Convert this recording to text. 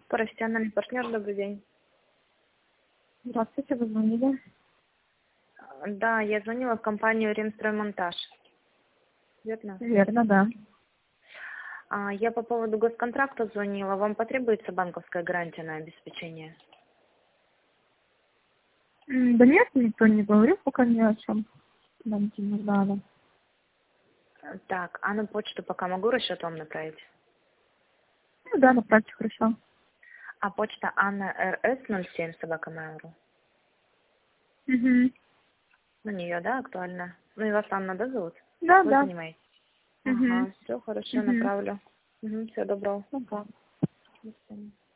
Профессиональный партнер, добрый день. Здравствуйте, вы звонили? Да, я звонила в компанию «Ремстроймонтаж». Верно? Верно, да. Я по поводу госконтракта звонила. Вам потребуется банковская гарантия на обеспечение? Да нет, никто не говорил пока ни о чем. Нам не нужна. Так, а на почту пока могу расчет вам направить? Ну да, направьте, хорошо. А почта Анна РС 07 @mail.ru. Угу. На нее, да, актуально? Ну и вас Анна, да, зовут? Да, Вы да. занимаетесь? Угу. Ага, все хорошо, направлю. Всего доброго. Ну да. До свидания.